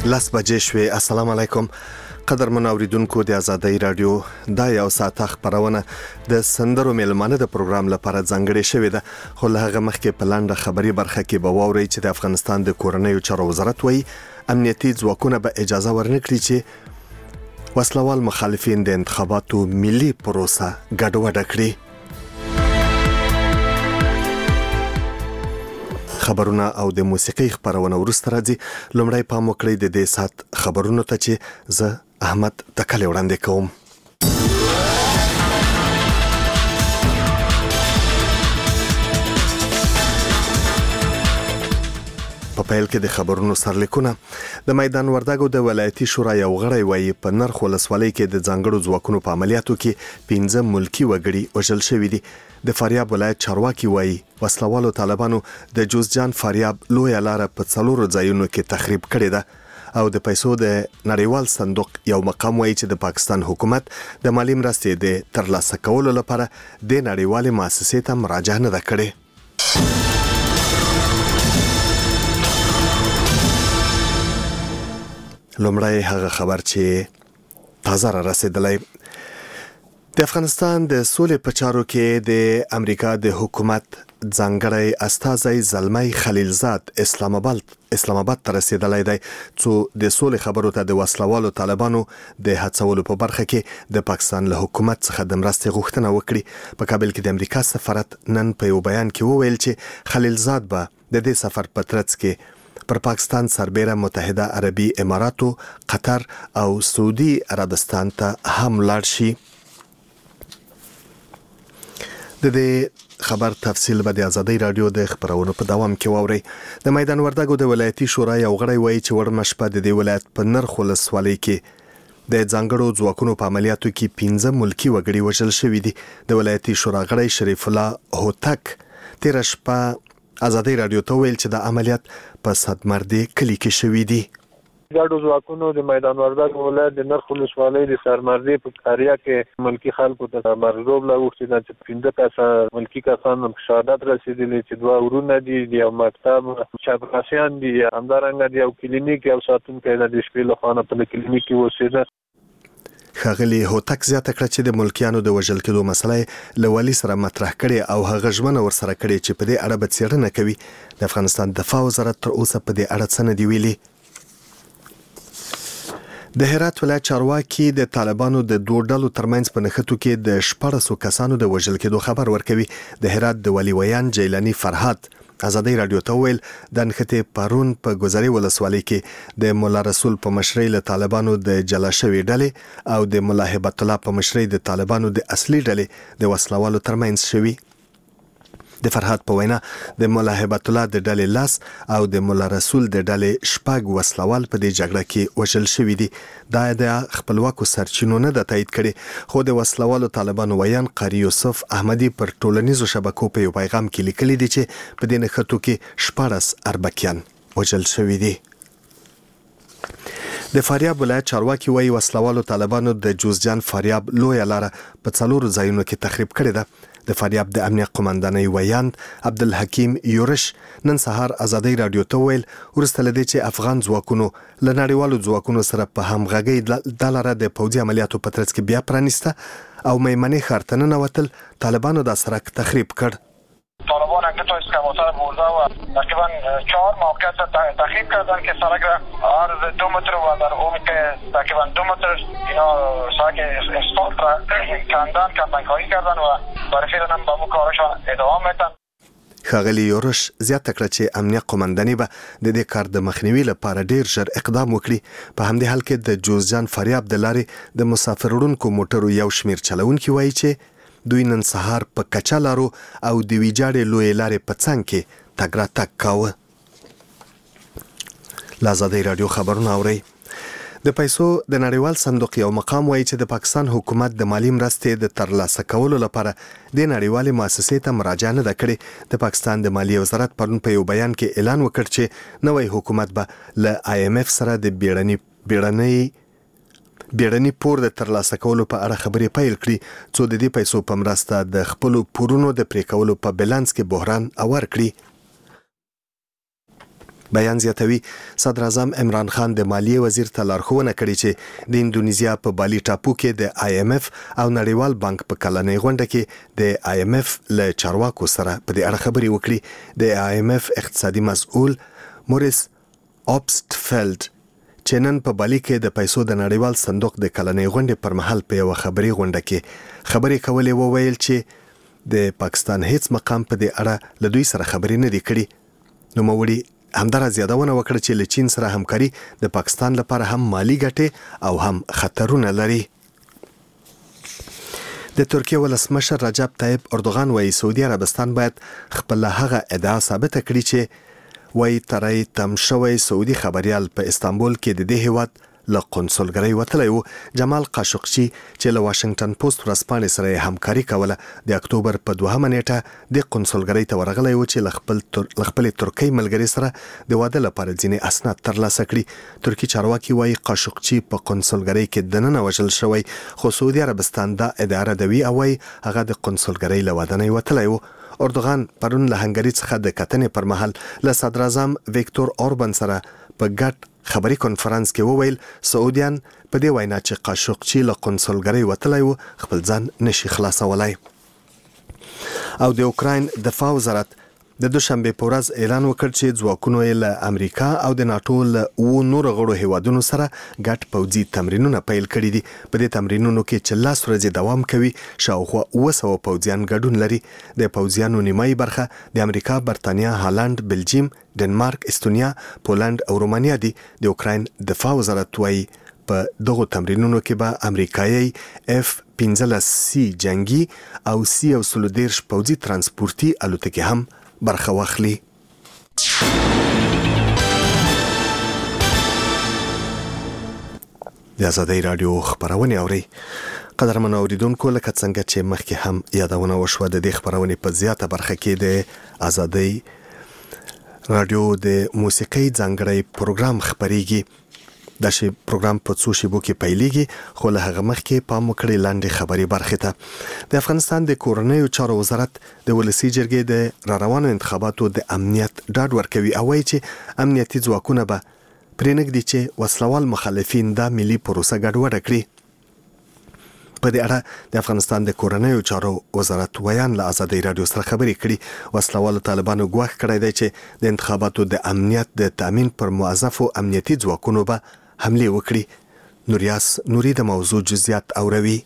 لاس بجې شوې. السلام علیکم قدرمن اوریدونکو د آزادۍ رادیو دا یو ساعت خبرونه د سندرو میلمانه د پروګرام لپاره ځانګړې شوې ده، خو له هغه مخکې په لاندې خبري برخه کې به واورئ چې د افغانستان د کورنیو چارو وزارت وایي امنیتي ځواکونه به اجازه ورنکړي چې وسلوال مخالفین د انتخاباتو ملي پروسه ګډوډه کړي. خبرونه او د موسیقي خبرونه ورسته راځي. لومړی پام وکړئ د دې سات خبرونو ته چې زه احمد تکلی وړاندې کوم. په پیل کې د خبرونو سرلیکونه. د میدان وردګو د ولایتي شورا یو غړی وایي په نرخ ولسوالۍ کې د ځانګړو ځواکونو په عملیاتو کې 15 ملکی وګړي وژل شوي دي. د فاریاب ولایت چارواکي وایي وسلوالو طالبانو د جوزجان فاریاب لویه لاره په 4 ځایونو کې تخریب کړې ده او د پیسو د نړیوال صندوق یو مقام وایي چې د پاکستان حکومت د مالی مرستې د ترلاسه کولو لپاره د نړیوالې مؤسسې ته مراجعه نه ده کړې. لومړی هغه خبر چې تازه را رسیدلی. د افغانستان د سولې په چارو کې د امریکا د حکومت ځانګړی استازی زلمی خلیلزاد اسلام آباد ته رسیدلی دی څو د سولې خبرو ته د وسلوالو طالبانو د هڅولو په برخه کې د پاکستان له حکومت څخه د مرستې غوښتنه وکړي. په کابل کې د امریکا سفارت نن په یو بیان کې وویل چې خلیلزاد به د دې سفر په ترڅ کې پر پاکستان سربېره متحده عربي اماراتو، قطر او سعودي عربستان ته هم لاړ شي. د دې خبر تفصیل به د آزادۍ رادیو د خبرونو په دوام کې واورئ. د میدان وردګو د ولایتي شورا یو غړی وایي چې وړمه شپه د دې ولایت په نرخ ولسوالۍ کې د ځانګړو ځواکونو په عملیاتو کې 15 ملکی وګړي وژل شوي دي. د ولایتي شورا غړی شریف الله هوتک تیر شپه آزادۍ رادیو ته ویل چې د عملیات په صدمردي کلی کې شوي دي. ګډو ځواکونو د میدان وردګ ولایت د نرخ ولسوالۍ د سرمردي په قریه کې ملکی خلکو ته مرزوب لاوښتي چې 15 کسان ملکی کسان شهادت رسیدلي چې 2 ورونه دي، یو مکتب، چاپراسیان دي، همدارنګه د یو کلینیک یو ساتونکی د شپې له خوا په کلینیک کې اوسېده. ښاغلي هوتک زیاته کړه چې د ملکیانو د وژل کېدو مسله له والي سره مطرح کړي او هغه ژمنه ورسره کړي چې په دې اړه به څېړنه کوي. د افغانستان دفاع وزارت تر اوسه په دې اړه څه نه دي ویلي. د هرات ولایت چارواکي د طالبانو د 2 ډلو ترمنځ په نښتو کې د 14 کسانو د وژل کېدو خبر ورکوي. د هرات د ولي ویان جیلانی فرهاد آزادۍ رادیو ته ویل د نښتې پرون په ګذري ولسوالۍ کې د مولا رسول په مشرۍ له طالبانو د جلا شوي ډلې او د ملا هبت الله په مشرۍ د طالبانو د اصلي ډلې د وسلوالو ترمنځ شوي. د فرهاد په وینا د مولا هبت الله د ډلې لاس او د مولا رسول د ډلې شپږ وسلوال په دې جګړه کې وژل شوي دي. دا د خپلواکو سرچینو نه د تایید کړي، خو د وسلوالو طالبانو ویان قاری یوسف احمدي پر ټولنیزو شبکو په یو پیغام کې لیکلي دي چې په دې نښتو کې 14 اربکیان وژل شوي دي. د فاریاب ولایت چارواکي وایي وسلوالو طالبانو د جوزجان فاریاب لویه لاره په 4 ځایونو کې تخریب کړې ده. د فاریاب د امنیت قومندانۍ ویاند عبدالحکیم یورش نن سهار آزادۍ رادیو ته ویل وروسته له دې چې افغان ځواکونو له نړیوالو ځواکونو سره په همغږۍ دا لاره د پوځي عملیاتو په ترڅ کې بیا پرانیسته او میمنې ښار ته ننوتل، طالبانو دا سړک تخریب کړ. طالبان اگه تا اسکواتر برده و تقریبا 4 موقعیت تخریب کردن که سرک را عرض 2 متر و در عمق تقریبا 2 متر اینا سرک اسفالت را کندنکاری کردن و برای فعلا هم با کارشان ادامه میدن. ښاغلي یورش زیاته کړه چې امنیت قومندانۍ به د دې کار د مخنیوي لپاره ډیر ژر اقدام وکړي. په همدې حال کې د جوزجان فاریاب د لارې د مسافر وړونکو موټرو یو شمیر چلونکي وایي چې دوی نن سهار په کچا لارو او د ویجاړې لویې لارې په څنګ کې تګ راتګ کاوه. له آزادۍ رادیو خبرونه اورئ. د پیسو د نړیوال صندوق یو مقام وایي چې د پاکستان حکومت د مالی مرستې د ترلاسه کولو لپاره د نړیوالې مؤسسې ته مراجعه نه ده کړې. د پاکستان د مالی وزارت پرون په یو بیان کې اعلان وکړ چې نوی حکومت به له IMF سره د بیړني پور د ترلاسه کولو په اړه خبرې پیل کړي څو د دې پیسو په مرسته د خپلو پورونو د پرې کولو په بیلانس کې بحران اور کړي. بیان زیاتوي صدر اعظم عمران خان د مالیې وزیر ته لارښوونه کړې چې د اندونیزیا په بالي ټاپو کې د IMF او نړیوال بانک په کلنۍ غونډه کې د IMF له چارواکو سره په دې اړه خبرې وکړي. د IMF اقتصادي مسؤل موریس اوبستفیلد چې نن په بالي کې د پیسو د نړیوال صندوق د کلنۍ غونډې پر مهال په یو خبري غونډه کې خبرې کولې وویل چې د پاکستان هیڅ مقام په دې اړه له دوی سره خبرې نه دي کړې. نوموړي همدارا زیادونه وکړه چې له چین سره همکاري د پاکستان لپاره هم مالی ګټې او هم خطرونه لري. د ترکیه ولسمشر رجب طیب اردوغان وايي سعودي عربستان باید خپل هغه ادعا ثابته کړي چې وايي ترای تم شوی سعودي خبريال په استانبول کې د دې هیواد له قونسلګرۍ وتلی و. جمال قاشقچي چې له واشنگټن پوسټ ورځپاڼې سره همکاري کوله د اکتوبر په 2 نیټه د قونسلګرۍ ته ورغلی و چې له خپل ترکي ملګري سره د واده لپاره ځینې اسناد ترلاسه کړي. ترکي چارواکي وايي قاشقچي په قونسلګرۍ کې دننه وژل شوی، خو سعودي عربستان دا ادعا ردوي او وايي هغه د قونسلګرۍ له واده نه وتلی و. اردوغان پرون له هنګري څخه د کتنې پر مهال له صدر اعظم ویکتور اوربان سره په ګډ خبري کنفرانس کې وویل سعودیان په دې وینا چې قاشقچي له قونسلګرۍ وتلی و خپل ځان نشي خلاصولای. او د اوکراین دفاع وزارت د دوشنبه په ورځ اعلان وکړ چې ځواکونو یې له امریکا او د ناتو له نورو غړو هیوادونو سره ګډ پوځي تمرینونه پیل کړي دي. په دې تمرینونو کې چې 10 ورځې دوام کوي شاوخوا 200 پوځیان ګډون لري. د پوځیانو نیمایي برخه د امریکا، برتانیا، هالند، بلجیم، ډنمارک، استونیا، پولند او رومانیا دي. د اوکراین دفاع وزارت وايي په دغه تمرینونو کې به امریکایي F-15C جنگي او C-130 پوځي ترانسپورتي الوتکې هم برخه واخلي. د آزادۍ رادیو خبرونه اوري. قدرمن اوریدونکو لکه څنګه چې مخکې هم یادونه وشوه د دې خبرونه په زیاته برخه کې د آزادۍ رادیو د موسیقۍ ځانګړی پروګرام خبريږي. دا شی پروګرام په څو شیبو کې پیلېږي، خو له هغه مخکې پام وکړئ لاندې خبري برخه ته. د افغانستان د کورنیو چارو وزارت د ولسی جرګې د راروانو انتخاباتو د امنیت ډاډ ورکوي او وايي چې امنیتي ځواکونه به پرېنږدي چې وسلوال مخالفین دا ملي پروسه ګډوډه کړي. په دې اړه د افغانستان د کورنیو چارو وزارت ویان له آزادۍ رادیو سره خبرې کړي. وسلوال طالبانو ګواښ کړی دی چې د انتخاباتو د امنیت د تامین پر موظفو امنیتي ځواکونو به حمله وکړي. نوریاس نوري د موضوع جزئیات اوروي.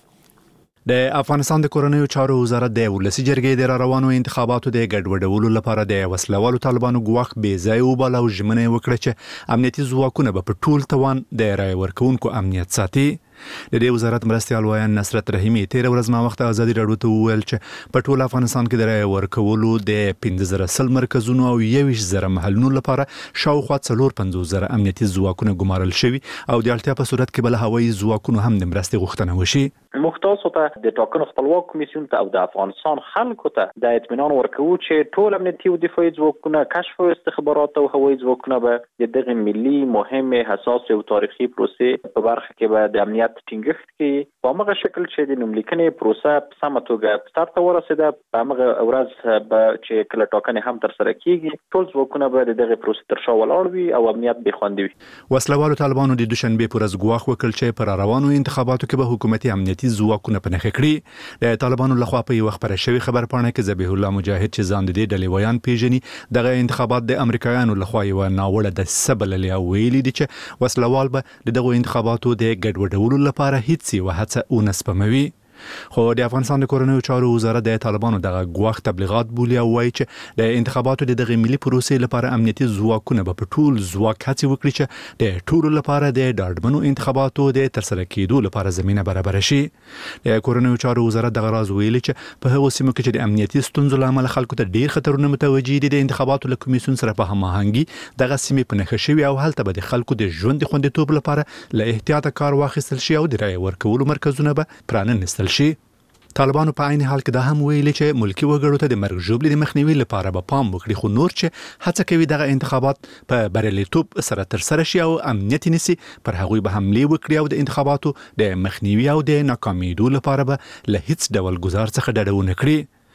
د افغانستان د کورنیو چارو وزارت د ولسی جرګې د روانو انتخاباتو د ګډوډولو لپاره د وسلوالو طالبانو ګواښ بې ځای وباله او ژمنه وکړه چې امنیتي ځواکونه به په ټول توان د رای ورکوونکو امنیت ساتي. د دې وزارت مرستیال وایي نصرت رحیمی 13 ورځ ما وخت آزادي راډیو ته وویل چې په ټول افغانستان کې د رای ورکولو د 15000 مرکزونو او 21000 محلونو لپاره شاوخوا 450,000 امنیتي ځواکونه ګمارل شوي او د اړتیا په صورت کې بل هوایي ځواکونو هم د مرستې غوښتنه وشي. مختص ته د ټاکنو خپلواک کمیسیون ته او د افغانستان خلکو ته د اطمینان ورکوي چې ټول امنیتي او دفاعي ځواکونه، کشف او استخبارات او هوایي ځواکونه به د دغه ملي مهمه حساس او تاریخي پروسې په برخه کې به د امنیت ټینګښت کې په هغه شکل چې د نوملیکنې پروسه په سمه توګه سر ته ورسېده. په هغه ورځ به چې کله ټاکنې هم تر سره کیږي ټول ځواکونه به د دغه پروسې تر شا ولاړ وي او امنیت به خوندي وي. وسلوالو طالبانو د دوشنبه پر ورځ ګواښ وکړ چې پر روانو انتخاباتو کې به حکومتي امنیتي ځواکونه په نښه کړي. د طالبانو لخوا په یو خبره شوی خبرپاڼه کې ذبیح الله مجاهد چې ځان د دې ډلې ویان پیژني دغه انتخابات د امریکایانو لخوا یو ناوړه د سبللې او ویلي دي چې وسلوال به دغه انتخاباتو د ګډوډولو لپاره هیڅ یو هڅه ونسپموي. خو د افغانستان د کورنیو چارو وزارت د طالبانو دغه ګواښ تبلیغات بولي او وایي چې د انتخاباتو د دغه ملي پروسې لپاره امنیتي ځواکونه به په ټول ځواک هڅې وکړي چې د ټولو لپاره د ډاډمنو انتخاباتو د ترسره کېدو لپاره زمينه برابر شي. د کورنیو چارو وزارت دغه راز ویلي چې په هغو سیمو کې چې د امنیتي ستونزو له امله خلکو ته ډیر خطرونه متوجه دي د انتخاباتو له کمیسیون سره په هماهنګي دغه سیمې په نښه شوي او هلته به د خلکو د ژوند د خوندیتوب لپاره له احتیاط کار واخیستل شي او د رای ورکولو مرکزونه به پراننستل شي. طالبانو په عین حال کې دا هم ویلي چې ملکی وګړو ته د مرګ ژوبلې د مخنیوي لپاره به پام وکړي، خو نور چې هڅه کوي دغه انتخابات په بریالیتوب سره ترسره شي او امنیت نسی پر هغوی به حمله وکړي او د انتخاباتو د مخنیوي او د ناکامیدو لپاره به له هیڅ ډول گزار څخه ډډه ونه کړي.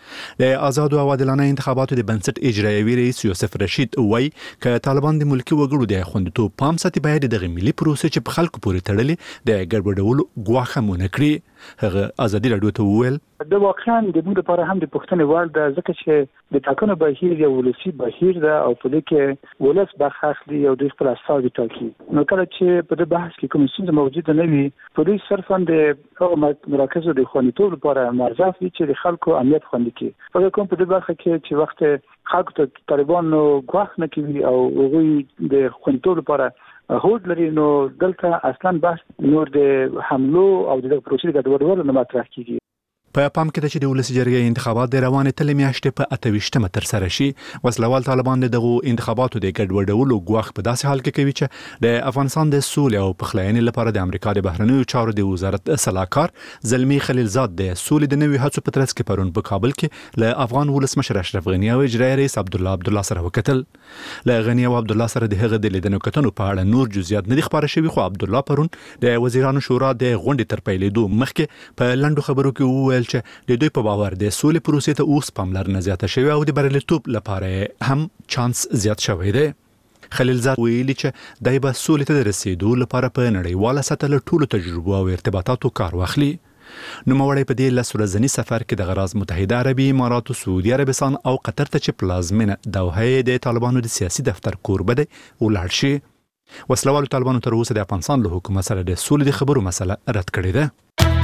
د آزاد او عادلانه انتخاباتو د بنسټ اجرایوي رئیس یوسف رشید وایي ک طالبان د ملکی وګړو د خوندیتوب پام ساتي باید د ملي پروسې چې په خلکو پورې تړلې د ګډوډولو ګواښ مونږ کړی. هغه ازادي رادیو ته وویل د واقعا د موږ لپاره هم د پښتنې وړ ده ځکه چې د ټاکنو بهیر یو ولسي بهیر ده او په دې کې ولس برخه اخلي او د خپل استازي ټاکي. نو کله چې په دې بحث کې کوم څه موجود نه وي په دې صرفا د هغه مراکزو د خوندیتوب لپاره مرجع وي چې د خلکو امنیت خوندي کړي. په کوم په دې برخه کې چې وخت خلکو ته طالبانو ګواښ نه کوي او هغوی د خوندیتوب لپاره هوډ لري نو دلته اصلا بحث نور د حملو او د پروسې د ګډوډولو نه مطرح کیږي. په پام کې ده چې د ولسی جرګې انتخابات د روانې تلې میاشتې په 28مه تر سره شي. وسلوال طالبان دغه انتخاباتو د ګډوډولو ګواښ په داسې حال کې کوي چې د افغانستان د سولې او پخلاینې لپاره د امریکا د بهرنیو چارو د وزارت صلاحکار زلمی خلیلزاد د سولې د نوي هڅو په ترڅ کې پرون په کابل کې له افغان ولسمشر اشرف غنی او اجرایي رئیس عبدالله سره وکتل. له غنی او عبدالله سره د هغه د لیدنو کتنو په اړه نور جزئیات نه دي خبره شوي، خو عبدالله پرون د وزیرانو شورا د غونډې تر پیلېدو مخکې په لنډو خبرو کې وویل چې د دوی په باور د سولې پروسې ته اوس پاملرنه زیاته شوې او د بریالیتوب لپاره هم چانس زیات شوی دی. خلیلزاد ویلي چې دای به سولې ته د رسیدو لپاره په نړیواله سطح له ټولو تجربو او ارتباطاتو کار واخلي. نوموړی په دې 10 ورځني سفر کې د غراز متحده عربي اماراتو، سعودي عربستان او قطر ته چې پلازمینه دوحه د طالبانو د سیاسي دفتر کوربه دی ولاړ شي. وسلوالو طالبانو تر اوسه د افغانستان له حکومت سره د سولې د خبرو مسله رد کړې ده.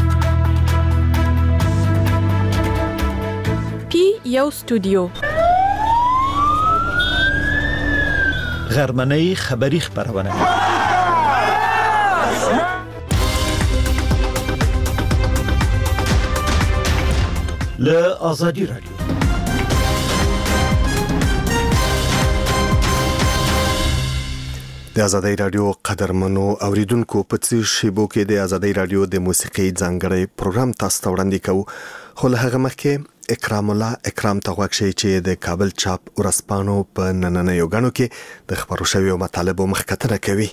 یو استودیو غرمنۍ خبری خبرونه له آزادی رادیو. د آزادی رادیو قدرمنو اوریدونکو په څیر شیبو کې د آزادی رادیو د موسیقي ځانګړی پروګرام تاسو ته وړاندې کوو، خو له هغه مخکې اکرام ته غوږ شئ چې د کابل چاپ ورځپاڼو په نننیو غاڼو کې د خبرو شویو مطالبو مخکتنه کوي.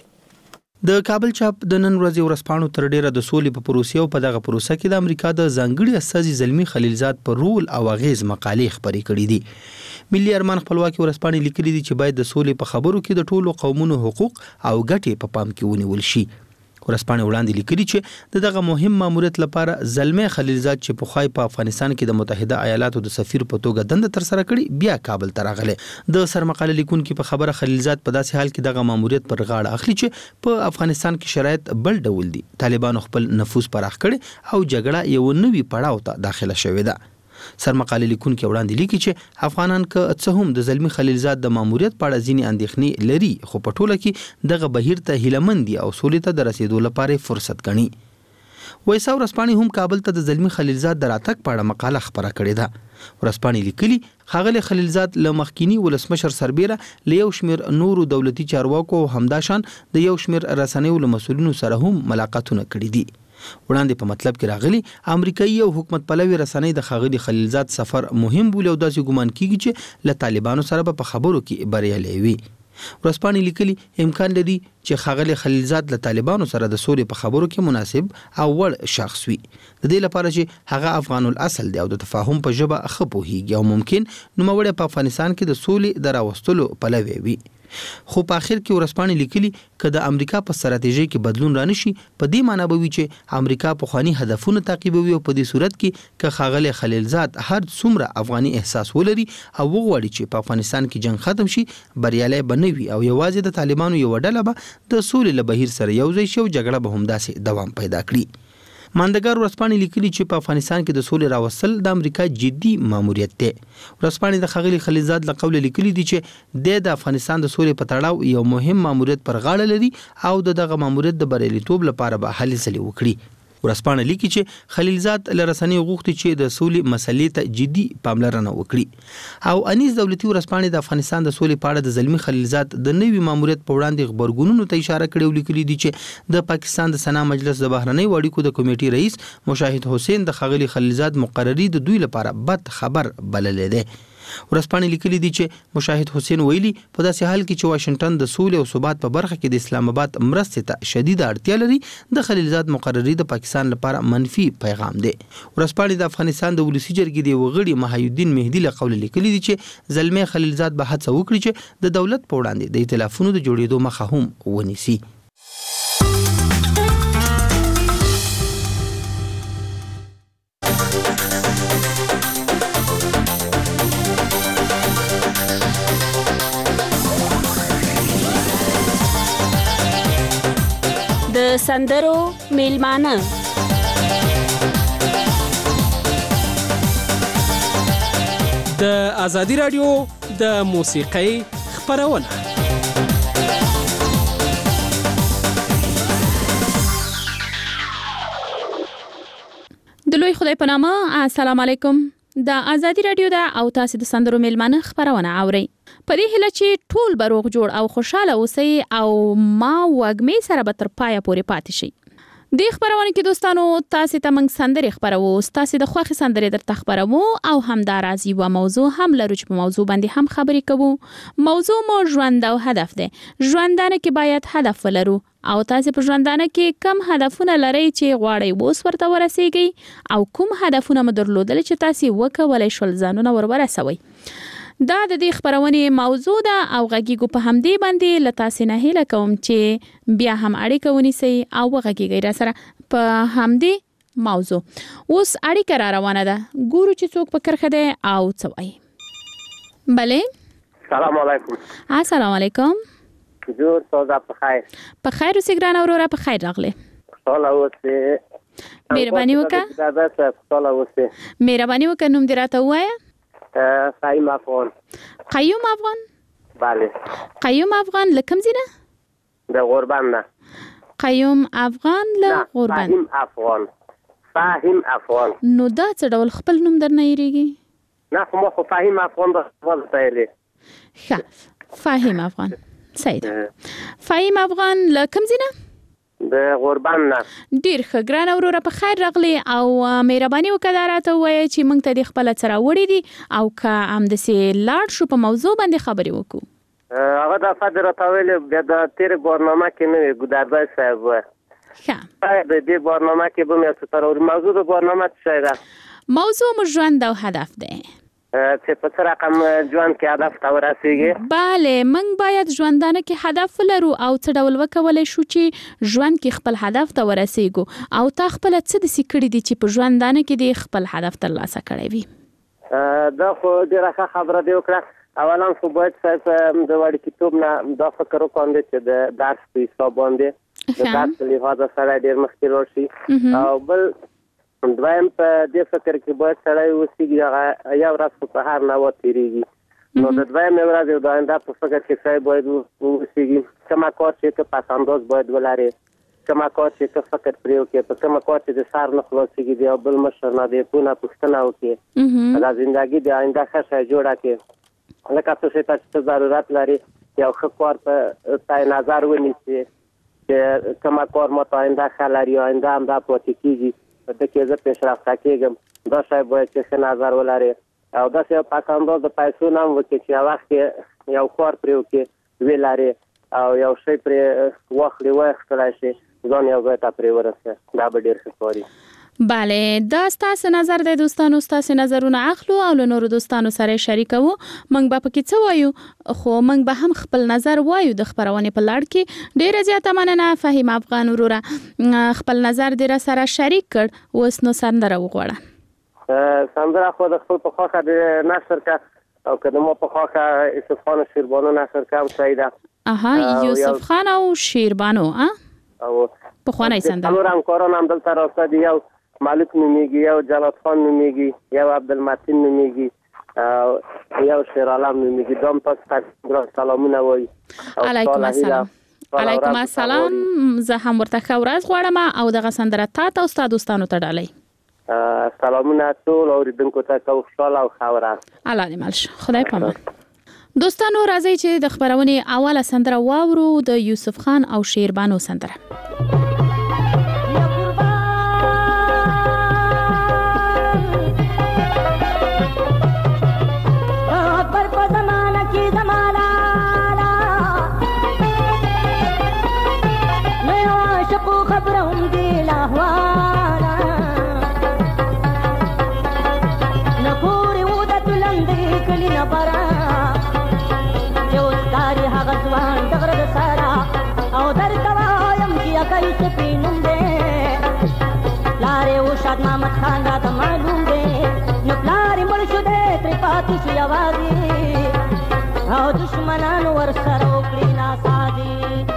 د کابل چاپ د نن ورځې ورځپاڼو تر ډیره د سولې په پروسې او په دغه پروسه کې د امریکا د ځانګړي استازي زلمی خلیلزاد پر رول او اغیز مقالې خبرې کړې دي. ملي ارمان خپلواکي ورځپاڼې لیکلي دي چې باید د سولې په خبرو کې د ټولو قومونو حقوق او ګټې په پام کې ونیول شي. ورځپاڼې وړاندې لیکلي چې دغه مهم ماموریت لپاره زلمی خلیلزاد چې پخوای په افغانستان کې د متحده ایالاتو د سفیر په توګه دنده تر سره کړې بیا کابل ته راغلی. د سرمقاله لیکونکو په خبره خلیلزاد په داسې حال کې دغه ماموریت پر غاړه اخلي چې په افغانستان کې شرایط بل ډول دي. طالبانو خپل نفوذ پراخ کړي او جګړه یو نوي پړاو ته داخله شوې ده. سرمقاله لیکونکو وړاندې لیکي چې افغانان که څه هم د زلمی خلیلزاد د ماموریت په اړه ځینې اندېښنې لري، خو په ټوله کې دغه بهیر ته هیلهمند دي او سولې ته د رسیدو لپاره فرصت ګڼي. وایسا ورځپاڼې هم کابل ته د زلمی خلیلزاد د راتګ په اړه مقاله خبره کړې ده. ورځپاڼې لیکلي ښاغلی خلیلزاد له مخکینی ولسمشر سربیره له یو شمېر نورو دولتي چارواکو او همداشان د یو شمېر رسنیو له مسؤلینو سره هم ملاقاتونه کړي دي. وړاندې په مطلب کې راغلي امریکایي او حکومت پلوي رسنۍ د ښاغلي خلیلزاد سفر مهم بولي او داسې ګمان کیږي چې له طالبانو سره په خبرو کې بریالي وي. ورځپاڼې لیکلي امکان لري چې ښاغلي خلیلزاد له طالبانو سره د سولې په خبرو کې مناسب او وړ شخص وي، د دې لپاره چې هغه افغان الاصل دی او د تفاهم په ژبه ښه پوهیږي او ممکن نوموړی په افغانستان کې د سولې د راوستلو پلوی وي. خو په اخر کې ورځپاڼې لیکلي که د امریکا په ستراتیژۍ کې بدلون رانشي په دې معنی به وي چې امریکا پخواني هدفونه تعقیبوي او په دې صورت کې که ښاغلی خلیلزاد هر څومره افغاني احساس ولري او وغواړي چې په افغانستان کې جنگ ختم شي بریالی به نه وي او یوازې د طالبانو یوه ډله به د سولې له بهیر سره یوځای شي او جګړه به همداسې دوام پیدا کړي. ماندګار ورځپاڼې لیکلي چې په افغانستان کې د سولې راوستل د امریکا جدي ماموریت دی. ورځپاڼې د ښاغلي خلیلزاد له قوله لیکلي دي چې د افغانستان د سولې په تړاو یو مهم ماموریت پر غاړه لري او دغه ماموریت د بریالیتوب لپاره به هلې ځلې وکړي. ورځپاڼه لیکي چې خلیلزاد له رسنیو غوښتي چې د سولې مسلې ته جدي پاملرنه وکړي او انیس دولتي ورځپاڼې د افغانستان د سولې په اړه د زلمی خلیلزاد د نوي ماموریت په وړاندې خبرګونونو ته اشاره کړې او لیکلي دي چې د پاکستان د سنا مجلس د بهرنیو اړیکو د کمیټې رئیس مشاهد حسین د ښاغلي خلیلزاد مقرري د دوی لپاره بد خبر بللی دی. ورسپانې لیکلي دي چې مشاهد حسین ویلي په داسې حال کې چې واشنگټن د سولې او ثبات په برخه کې د اسلام آباد مرستې ته شدیده اړتیا لري، د خلیلزاد مقرري د پاکستان لپاره منفي پیغام دی. ورسپانې د افغانستان د ولسی جرګې د وغړي محیالدین مهدی له قول لیکلي دي چې زلمي خلیلزاد به هڅه وکړي چې د دولت په وړاندې د ائتلافونو د جوړېدو مخه هم ونیسي. د سندرو میلمانه د ازادي رادیو د موسیقۍ خپرونه. د لوی خدای په نامه، السلام علیکم. د ازادي رادیو د او تاسو د سندرو میلمانه خپرونه اورئ. په دې هیله چې ټول به روغ جوړ او خوشاله اوسئ او ما وګمې سره به تر پایه پورې پاتې شئ. د خبرونه کې دوستانو تاسو ته موږ سندرې خبرو، تاسو د خوښي سندرې درته خبرو او همدارز یو موضوع هم لرو چې په موضوع باندې هم خبرې کوو. موضوع مو ژوند او هدف دی. ژوندانه کې باید هدف ولرو او تاسو په ژوندانه کې کم هدفونه لرئ چې غواړئ اوس ورته ورسیږئ او کوم هدفونه مو درلودل چې تاسو وکولای شول ځانونه ورسوي. دا د دې خبرونې موضوع ده او غږیږو په همدې باندې له تاسو نه هیله کوم چې بیا هم اړیکه ونیسئ او غږیږئ را سره په همدې موضوع. اوس اړیکه را روانه ده، ګورو چې څوک په کرخه ده او څه وایي. بله، سلام علیکم. السلام علیکم. جوړ سودا په خیر. په خیر اوسې ګرانه وروره، په خیر راغلی. خوشاله اوسې. مهرباني وکړه. دا خوشاله اوسې. مهرباني وکړه، نوم دې راته ووایه. قیوم افغان. قیوم افغان؟ بله. قیوم افغان له کوم ځای نه؟ د غوربند نه. قیوم افغان له غوربند. فاهم افغان. فاهم افغان. نو دا څه ډول خپل نوم درنه یریږي؟ نه خو ما خو فاهم افغان ولته یې. ښه، فاهم افغان. صحیح ده. فاهم افغان له کوم ځای نه؟ د غوربند نه. ډیر ښه ګرانه وروره، په خیر راغلی او مهرباني وکړه راته ووایه چې موږ ته د خپله څه راوړي دي او که همداسې لاړ شو په موضوع باندې خبرې وکړو. هغه دفعه دې راته ویلې بیا د تېرې برنامه کې نه وي ګودرزی صاحب وه. ښه، د دې برنامه کې به مې یو څه ته راوړي. موضوع د برنامه څه شی ده؟ موضوع مو ژوند او هدف دی. چې په څه رقم ژوند کې هدف ته ورسیږي. بله، موږ باید ژوندانه کې هدف ولرو او څه ډول وکولای شو چې ژوند کې خپل هدف ته ورسیږو. او تا خپل څه داسې کړي دي چې په ژوندانه کې دې خپل هدف ترلاسه کړی وي؟ دا خو ډېره ښه خبره دې وکړه. اولا خو باید صاحب د وړکتوب نه دا فکر وکړم چې د درس په حساب باندې د درس په لحاظه سړی ډېر مخکې لاړ شي. او بل دویم په دې فکر کې باید سړی اوسېږي هغه یو ورځ خو په هر نوع تېرېږي. نو د دویمې ورځې او د آینده په فکر کې سړی باید اوسېږي. کومه کار چې ته پس انداز باید ولرې، کومه کار چې ته فکر پرې وکړې، په کومه کار چې د سر نه خلاصېږي د یو بل مشر نه د پونه پوښتنه وکړې، د زندګي د آینده ښه شی جوړه کړې. لکه څه شي ته چې ته ضرورت لرې یو ښه کار په ته نظر ونیسي چې کومه کار ما ته آینده ښه لري، آینده همدا پاتې کېږي، په دې کې زه پیشرفته کېږم. دا شی باید چې ښه نظر ولرې او داسې یو پس انداز د پیسو نه هم وکړي چې یو وخت کې یو کار پرې وکړي ولرې او یو شی پرې واخلي واخیستلی شي ځان یو ځای ته پرې ورسوي. دا به ډېر ښه کاري. بله، دا ستاسو نظر دی دوستانو، ستاسو نظرونه اخلو او له نورو دوستانو سره شریکو. موږ به پکې څه وایو، خو موږ به هم خپل نظر وایو د خبرونې په لړ کې. ډیره زیاته مننه فهیم افغان وروره، خپل نظر دې را سره شریک کړ. اوس نو سندره وغواړه. سندره خو د خپل په خوښه د نشر که او که د ما په خوښه یوسف خان او شیربانو نشر که هم صحیح ده. اها، یوسف خان او شیربانو او پخوانی سندره. څلور همکاران هم دلته راسته دي. یو مالک نومیږي، یو جلال خان نومیږي، یو عبدالمتین نومیږي او یو شیر عالم نومیږي. دا هم تاسو ته سلامونه وایي. علیکم السلام. علیکم السلام. زه هم ورته ښه ورځ غواړم او دغه سندره تا ته او ستا دوستانو ته ډالۍ. سلامونه ټول اوریدونکو ته، که خوشحاله او ښه ورځ. الله دې مل شه. خدای پامان. دوستانو راځئ چې د خبرونې اوله سندره واورو، د یوسف خان او شیربانو سندره. پاتې شي یوازې او دشمنان ورسره وکړي ناسازي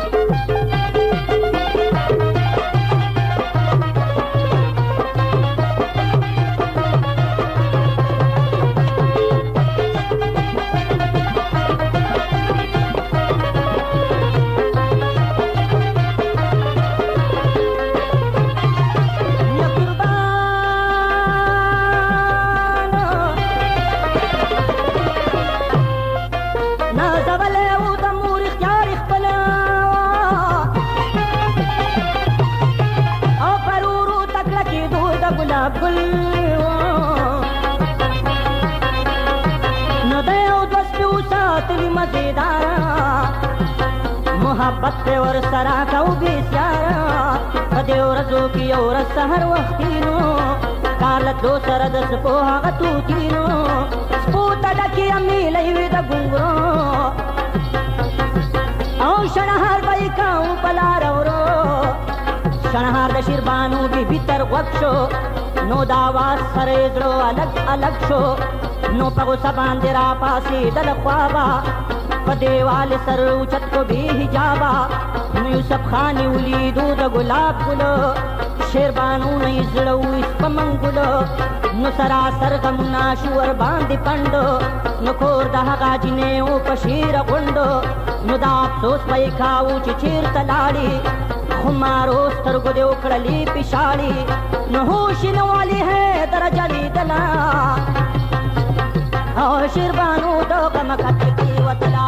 محبت पे ور سرا کو بیسیارا پدې ورځو کې اور سحر وختینو کال دو سره د سپو هغه توتینو سپو تډکی امي لوي د ګونګرو او شنهار بای کاو بلار اورو شنهار د شیربانو بي تر وښو نو دا واس سره زړه الګ الګ شو نو په سبان درا پاسي دل خوابا پدیوال سر اوچت کو بھی حجابا یوسف خانی ولیدو د گلاب ګلو شیربانو نه زړو اس پمنګلو نو سراسر غمنا شور باندې پندو نو کور د هغه جنې او پشیر غوندو نو دا افسوس پای کاو چې چیر تلاړي خمارو سترګو دې وکړلې پښاړي نو هوش نو والی ہے درجه لیدلا او شیربانو د غمکت کی وتلا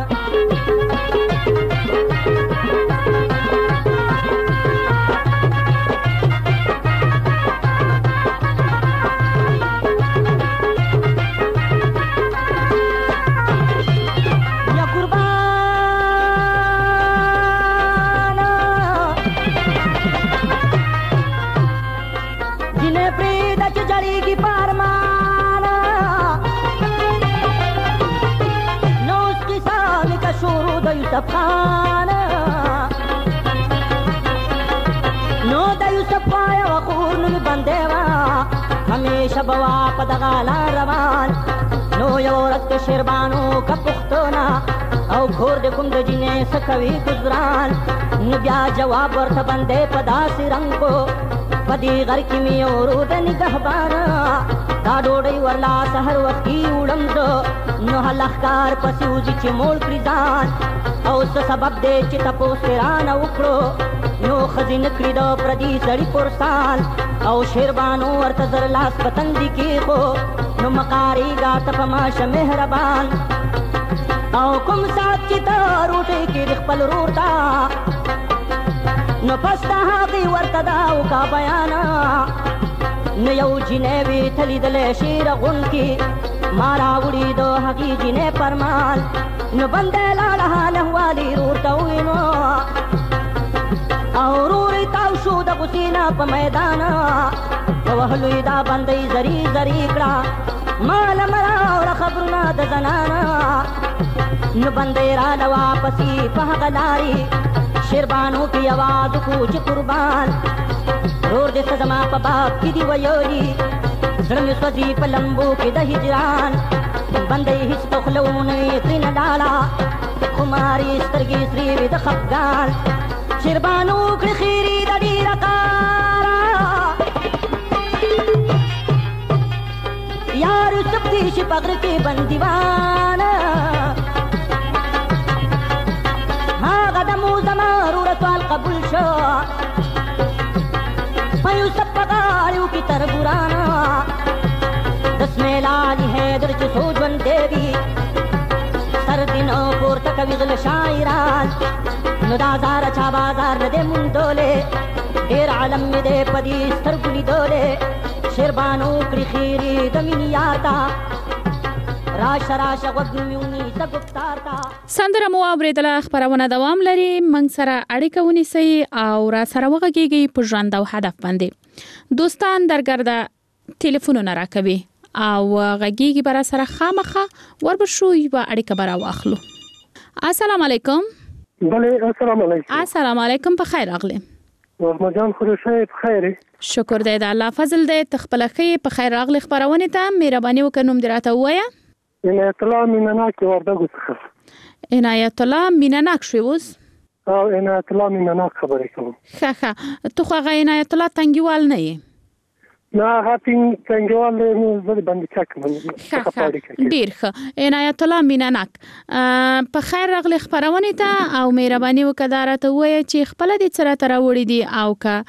خانه نو د یوسف پایا وخور نو باندې وا همیشه بوا پدغالا روان نو یو رات شیربانو کپختونا او خور د کوم د جنې سکوي گزاران نو بیا جواب ورته باندې پداسي رنگ کو پدی غر کی می اورو د نگهبان دا ډوډۍ ورلا سحر وختي وړم زه نو هلخکار پسوځي چې مول کړځان او څه سبب دې چې تاسو سرانه وکړو نو خزین کړی د پردي سړی پرسان او شیربانو ورته زر لاس پتندې کې خو نو مقاری غات په ماشه مهربان او کوم سات چې ته روټي کې خپل روټا نو پستا هغه ورته دا او کا بیان نو یو جنوي تلیدل شیر غون کې مارا وړي دو هغه جنې پرمال نو بندې لاله نه والی روټا وینو او روري تاو شو د غسینا په میدان وهلوی دا بندې زری زری کړه مال مرا اور خبرنا د زنانا نو بندې را لوا پسی په غلاري شیربانو کی आवाज کوچ قربان رور دې سزما په باب کې دی ویوري زړه سوځي په لمبو کې د هجران بندې هیڅ تخلونه ترين ډالا خماري سترګې سری د خفقان شیربانو کې خيري د ډیره کارا یار سپتی شي پغر کې بنديوان قبول شو پيو سب پگاریو کی تربورانا دسمیل آلی حیدر چو سوجون دیوی سر دنو پورتا کویغل شائران ندازار چا بازار ندے مندولے دیر عالم میں دے پدی سترگلی دولے شیربانو کری خیری دمینی آتا سندره مو اوریدله خبرونه دوام لري منګ سره اړیکه ونیسئ او را سره وغږیږئ په ژوند او هدف باندې دوستان درګرده ټلیفونونه راکوي او غږیږي بر سره خامخه وربشو یو اړیکه برا واخلو السلام علیکم بله السلام علیکم په خیر اغله محمد جان خورشی په خیر شکر دې د الله فضل دې تخپل خې په خیر اغله خبرونه ته مهرباني وکړم دراته وایا عنایت الله مینناک وردګو څخه. عنایت الله مینناک شوی اوس؟ او عنایت الله مینناک خبرې کوم. ښه ته خو هغه عنایت الله تنګیوال نه یې؟ نه هغه تنګیوال نه زه باندې چک ډیر ښه. عنایت الله مینناک په خیر راغلی خبرونه ته او مهرباني وکړه راته وایي چې خپل د سره تر وړي دي او که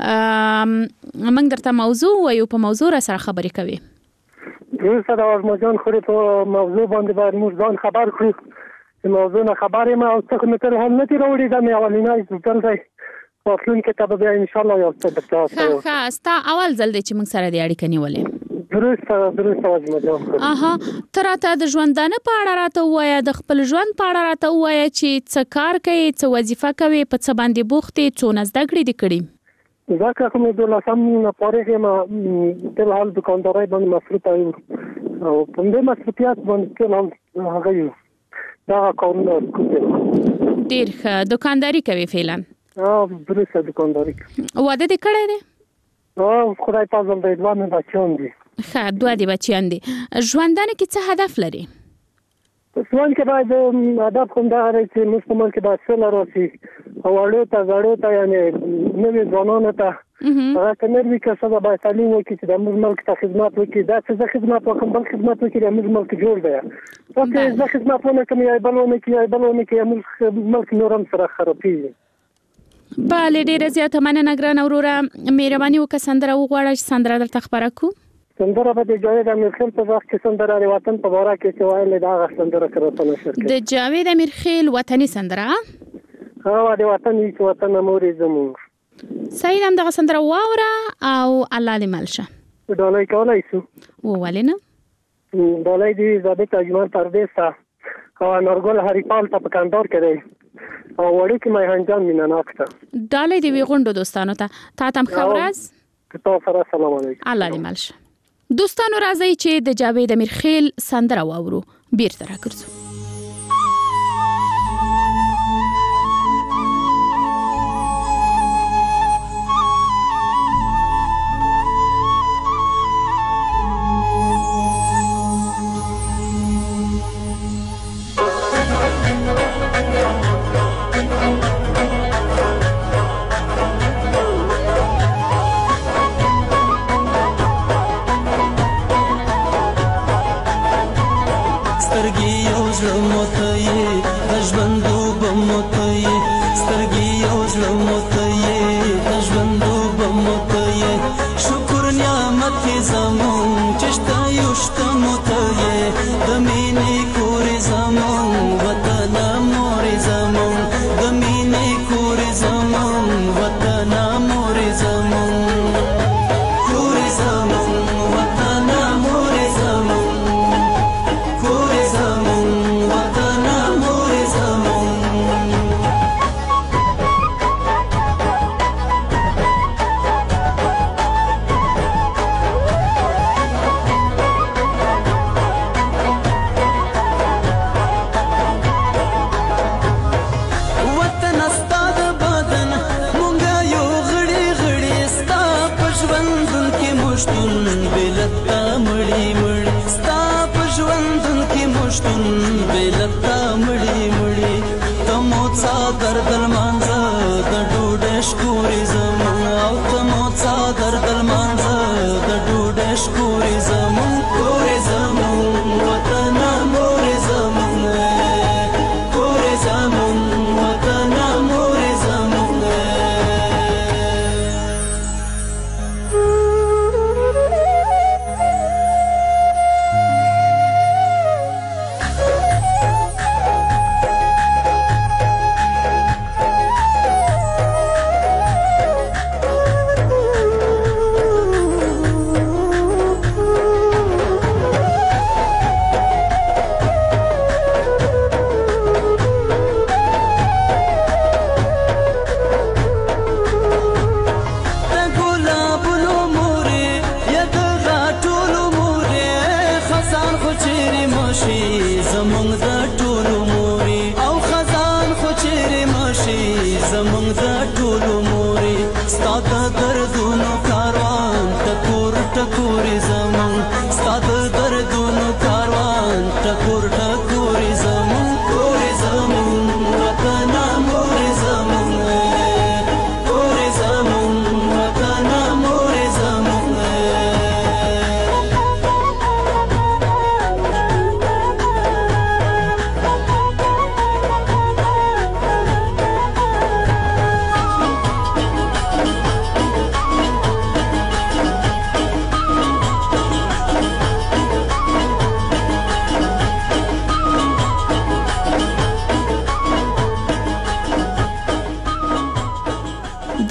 موږ درته موضوع وایو په موضوع را سره خبرې کوي. درسته دا ورمجان خوري په موضوع باندې باید موږ ځان خبر کړو چې موضوع نه خبرې ما او څه متر هم نه راوړي دا مې اولینای ځل دی اصلون کې ته به ان شاء الله یو څه درته. ښه ستا اول ځل دی چې موږ سره د اړیکې نیولې. درسته ورمجان. اها ته راته د ژوندانه په اړه راته ووایه، د خپل ژوند په اړه راته ووایه چې څه کار کوي، څه وظیفه کوي، په څه باندې بوخت یې، څونه زده کړې دي کړي. دا که کوم د لاسم نه پاره ما د حال دکانداري باندې مصروف یم او په دې مصروفیت باندې ټول هغه یو دا کارونه کوي. ډیر ښه دکانداري کوي فعلا؟ درسته دکانداري. واده دې کړی دی؟ خدای پاک دې دوه مې بچیان دي. ښه دوه دې بچیان دي. ژوندانه کې څه هدف لري؟ ژوند کې باید هدف کوم دا لري چې مستمر کې باید څه راسي او اړو ته یعنی نوې ځوانانو ته هغه کنه وی که څه باید تعلیم وکړي چې د موږ ملک ته خدمت وکړي. دا څه خدمت وکړم بل خدمت وکړي د موږ ملک جوړ دی. اوکې زه خدمت ونه کوم یا بلونه کې موږ ملک نورم سره خرابېږي. بله ډیره زیاته مننه ګرانه وروره، مهرباني وکړه سندره وغواړه چې سندره درته خبره کړو. سندره به د جاوید امیرخیل په وخت کې سندره د وطن په باره کې چې وایي دا غږ سندره کړه نشر کې د جاوید امیرخیل وطني سندره د وطن هیڅ وطن مورې زموږ صحیح هم دغه سندره واوره او الله دې ملشه. ډالۍ کولای شو ولې نه؟ ډالۍ دې ضابط اجمل پردیس او نورګل هریپال ته په کندهار کې دی او وړي کې مې هنجان مینناک ته ډالۍ دې وی غونډو دوستانو ته تم خبرز تاسو سره سلام علیکم. الله دې ملشه. دوستانو راځي چې د جاوید امیرخیل سندره واورو بیرته راګرځو.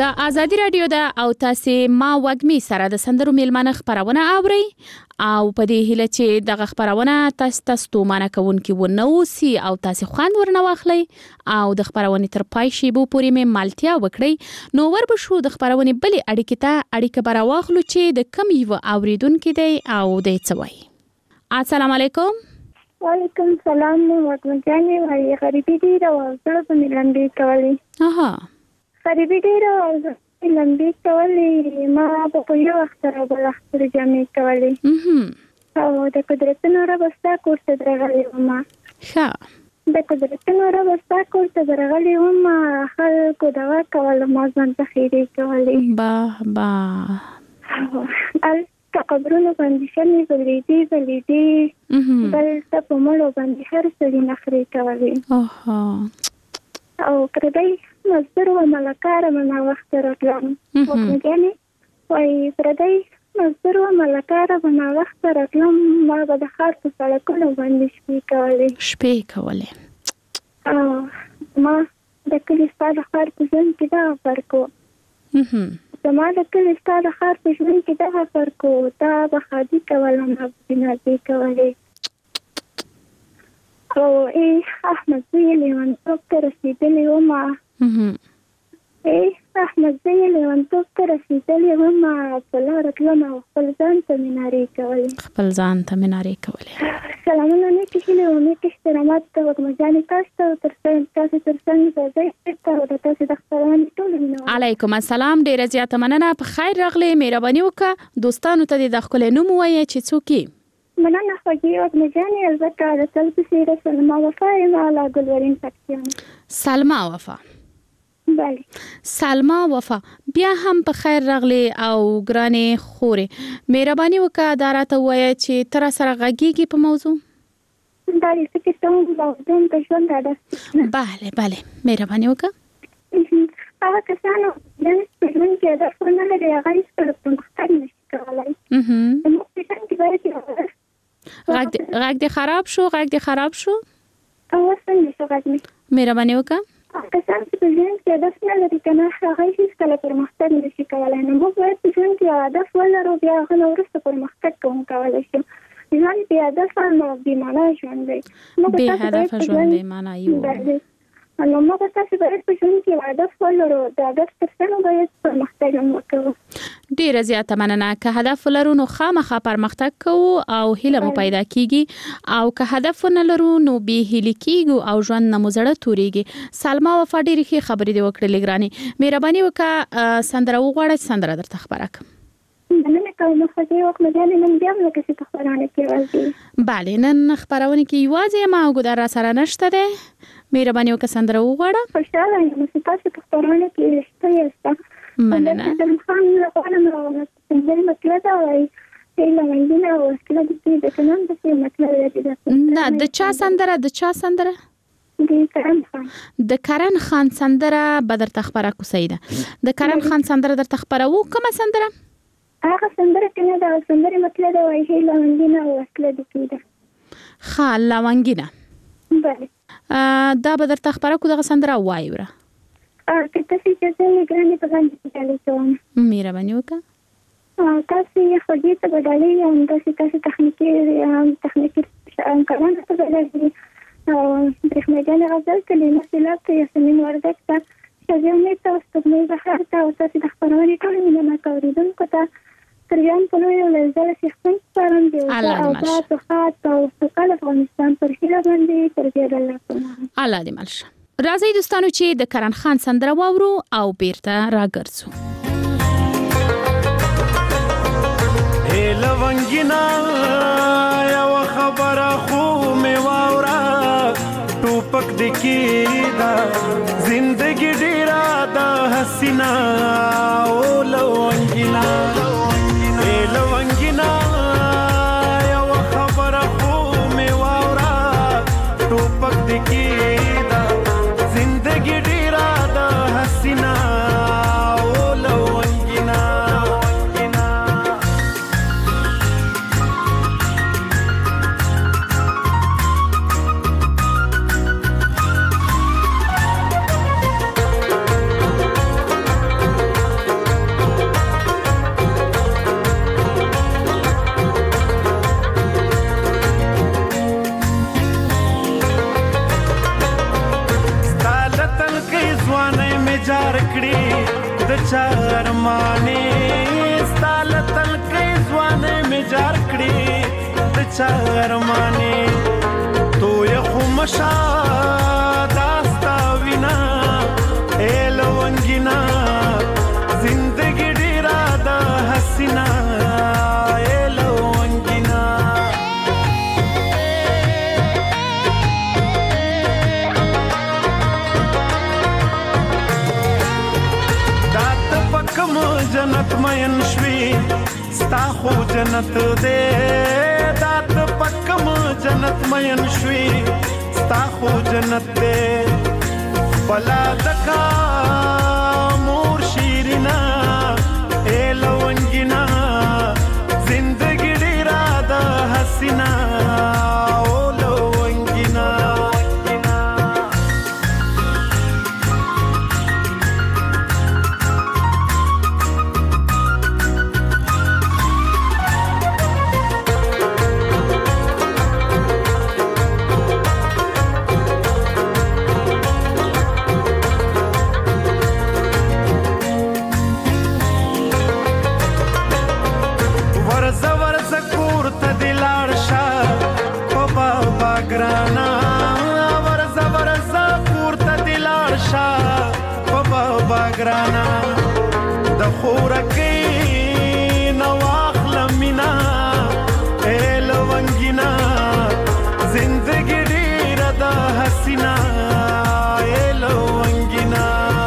د ازادي رادیو د او تاسو ما وګمی سره د سندرو میلمانه خبرونه اوري او په دې هیله چې دغه خبرونه تاسو ته معنی کوونکی ونه اوسي او تاسو خوند ورنه واخلي او د خبرونه تر پای شی بو پورې مې مالتیا وکړي نو ور به شو د خبرونه بلې اړیکې ته اړیکه براواخلو چې د کم یو اوریدونکو دی او د څوي. السلام علیکم. وعلیکم السلام. متمنجانی وای غریبی دی او زړه په ملنډي کوي. غریبی دی او لمبي کولې ما په یو وخت را بل وخت جامې کولې او د قدرتونو را بستا کوټه درغلې ما د قدرتونو را بستا کوټه درغلې ما خلکو دوا کول ما ځان ته خیري کولې با ال تقبرونو باندې شنې بلېدي بل څه په مړو باندې هر څه نخري کولې او کړدای مزدور و ملکار منا وخت راتلم وکړنی وای پردای مزدور و ملکار منا وخت راتلم ما به د خار په سړکونو باندې شپې کولې ما د کلی ستاره خار په ځین کې دا فرقو زما د کلی ستاره خار په ځین کې دا فرقو دا به خادي کولم بنادي کولې او احمد ویلی وان ته رسیدلی و ما احمد ویلی وان ته رسیدلی و ما په لاره تلم او خپل ځان ته مینارې کولې سلامونه نیکې هیلې او نیکې احترامات ته وږمجانې تاسو ته تاسو تر څنګ ځای ته او د تاسو د خپرونې ټولو مینوال. علیکم السلام. ډېره زیاته مننه. په خیر راغلی. مهرباني وکړه دوستانو ته د ښکلی نوم ووایه چې څوک یې. مننه خوږې وږمجانې. البته د تل پسې سلما وفا یم له ګلورین سکسیان. سلما وفا. بله سلما وفا بیا هم په خیر راغلی او ګرانې خورې مهرباني وکړه دا راته ووایه چې ته راسره غږیږي په موضوع. دا دې څه ته موضوع د ژوند هدف. بله مهرباني وکړه. هغه کسانو د ژوند کې هدف ونه لري هغه هیڅکله پرمختګ نشي کولی. زموږ په ژوند کې باید غږ دې خراب شو او څنګه شو غږ مې. مهرباني وکړه. کسان چې په ژوند کې هدف نه لري کنه هغه هیڅکله پرمختګ نشي کولی. نو موږ باید په ژوند کې هدف ولرو بیا هغه نه وروسته پرمختګ کولی شو. ژوند بې هدفه نو بې معنا ژوند دی. بې هدفه ژوند بې معنا یو. نو موږ تاسو باید په ژوند کې هدف ولرو. د هدف تر څنګ باید پرمختګ وکړو. ډیره زیاته مننه. که هدف ولرو نو خامخا پرمختګ کوو او هیله مو پیدا کیږي او که هدف نه لرو نو به هیله کیږو او ژوند نه مزړه توريږي. سلما وفا ډیره ښه خبرې دی وکړلې ګراني. مهرباني وکړه سندره وغواړه. سندره درته خبره کوم. مننه کوم خدای وکړه جانې نن بیا موږ کې په خبرونه کې راځي. bale نن خبرونه کې یوازې ما وګدار سره نشته ده. مهرباني وکړه سندره وغواړه. خوشاله یم چې تاسو په خبرونه کې رښتیا مننه. د خان لپاره نو مطلب دا وایي چې لمنګینه او اسکله د دې کنن د څه مطلب دی. نه د چا سندره د کرن خان سندره بدر تخبره کوسیده. د کرن خان سندره در تخبره وو کومه سندره؟ هغه سندره کنه دا سندره مطلب دا وایي چې لمنګینه او اسکله د دې خال لمنګینه. بله دا بدر تخبره کو دغه سندره وایي وره. که تاسو چې ګرانې په باندې چالي کوم. مهرباني وکړه. تاسو یې خوږې ته بدلې او تاسو تخنیکی کارونه ته بدلې او برېښناګانې غزل کلي مسلات ته یاسمین وردک ته شجاعت ته استقبال بخیر ته او تاسو د خبرونې ټول مینه کوریدونکو ته تریان په لوی ولزل شیخون سپارم دی او تاسو خاط او سقال افغانستان پر هیله باندې تربیه الله الله دې ملشه. راځي دوستانو چې د کرن خان سندره واورو او بیرته راګرځو. اے لونګینا یو خبره خو مې واورا ټوپک د کیدا زندګی ډیرا د حسینا او لونګینا اے لونګینا یو خبره خو مې واورا ټوپک د کیدا زندگی ډیرا د حسینا او لونګینا چارمانه ستال تل کې ځوانه می جار کړې د چارمانه تو یې خمشا داستا وینا لونګینا زندګی ډیرا د حسینا لونګینا دات پکم جنت مین شوي ستا خو جنت دې دات پکم جنت مین شوي ستا خو جنت دې بلا دکا مور شیرینا لونګینا زندگی ډیرا د حسینا لونګینا ګرانا د خورکې نواخل مینا لونګینا زندګی ډیره د حسینا لونګینا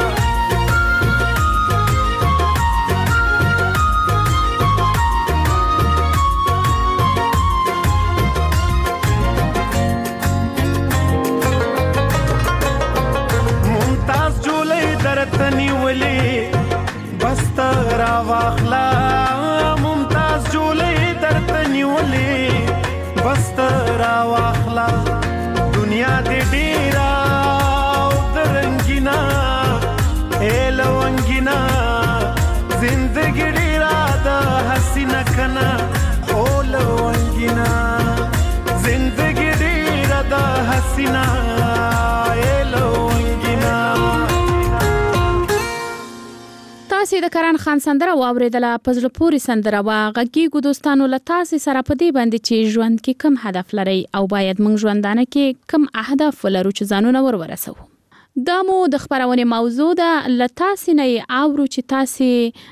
ممتاز جولې درتنی ولی بستر واخلا ممتاز جولې درتنی ولی بستر واخلا دنیا دې ډیرا درنګینا لونګینا زندګی ډیرا د حسینا کنا لونګینا زندگی ډیرا د حسینا لونګینا تاسو د کران خان سندره واوریدله پزړه پوری سندره وا غږیږو دوستانو له تاسو سره په دې باندې چې ژوند کې کم هدف لري او باید موږ ژوندانه کې کم اهداف ولرو چې ځانونه ورسو دا مو د خبرونه موضوع ده له تاسو نه اورو چې تاسو